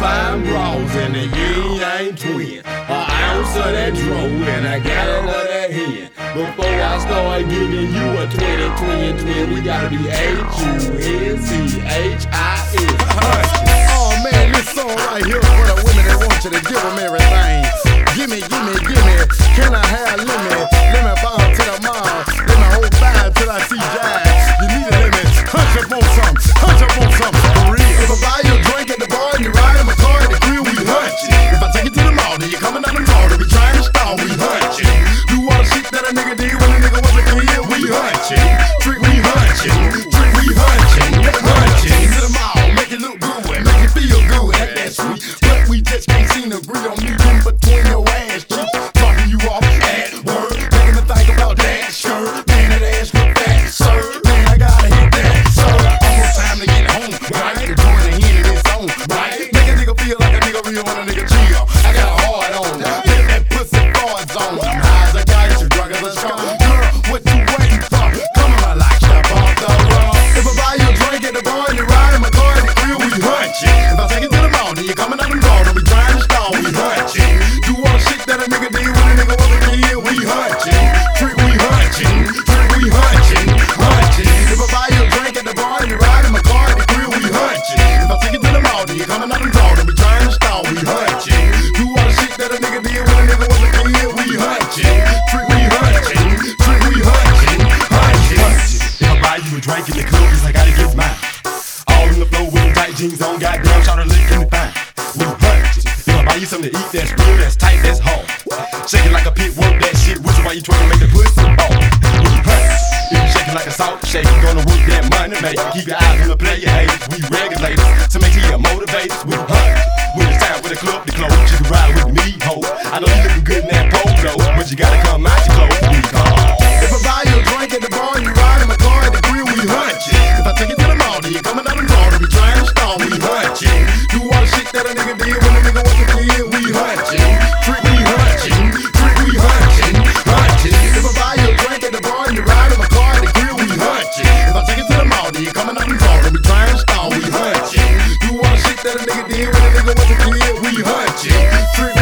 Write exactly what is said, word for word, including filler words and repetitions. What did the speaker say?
fine bras and the yin yang twin. An ounce of that dro and a gallon of that hen. Before I start giving you a twenty twin twin, we gotta be H U N C H I S. Oh man, this song right here for the women that want you to give them everything. Gimme, gimme, gimme, can I have limit? Let me bounce to the mall, let me hold five till I see jive. You need a limit, hunch up on some, hunch up on some, for real. If I buy you a drink at the bar and you ride in my car at the grill, we hunch it. If I take you to the mall, then you coming out the mall, to be trying to stall, we hunch it. Do all the shit that a nigga did when a nigga was a kid, we hunch it. Trick, we hunch it, trick, we hunch it, hunch it. To the mall, make it look good, make it feel good, act that sweet. But we just can't seem to agree on me between your ass cheeks. Talking you off at work, making me think about that shirt. Man, that ass look fat, sir. Man, I gotta hit that, sir. Almost time to get home, right? The joint in here in its own, right? Make a nigga feel like a nigga real when a nigga chill. I got a hard on, get that pussy cards on. High as I got you, drunk as a strong. Girl, what you waiting for? Come on, my like shop off the road. If I buy you a drink at the bar and you ride in my car at the grill, we hunch it. If I take it to the mall, then you coming out the door, don't be trying to stall, we hunch it. Do all the shit that a nigga did when a nigga was a kid, we hunching. Trick, we hunching. Trick, we hunching. Hunching. If I buy you a drink at the bar and you ride in my car at the grill, we hunching. If I take it to the mall, then you coming out the door, don't be trying to stall, we hunching. Do all the shit that a nigga did when a nigga was a kid, we hunching. Trick, we hunching. Trick, we hunching. Hunching. If I buy you a drink in the club, it's like I gotta get mine. All in the flow with them tight jeans on, goddamn, shout out licking me fine. We hunching. If I buy you something to eat that's real, that's tight, that's hard. Shake it like a pit, work that shit, which is why you twerking, make the pussy ball. We hunch. If you shake it like a salt shaker, gonna work that money, make it. Keep your eyes on the player, haters. We regulators, to make you motivators. We hunch. When it's time for the club to close, you can ride with me, ho. I know you looking good in that polo, but you gotta come out your clothes. We call. If I buy you a drink at the bar and you ride in my car at the grill, we hunching. If I take it to the mall, then you coming out the door, to be trying to stall, we hunching. Do all the shit that a nigga did when a nigga was a kid, we hunching. Trick, we hunching. Trick, we hunching. Hunching. If I buy you a drink at the bar and you ride in my car at the grill, we hunching. If I take it to the mall, then you coming out the door, to be trying to stall, we hunching. Do all the shit that a nigga did when a nigga was a kid, we hunching. Trick,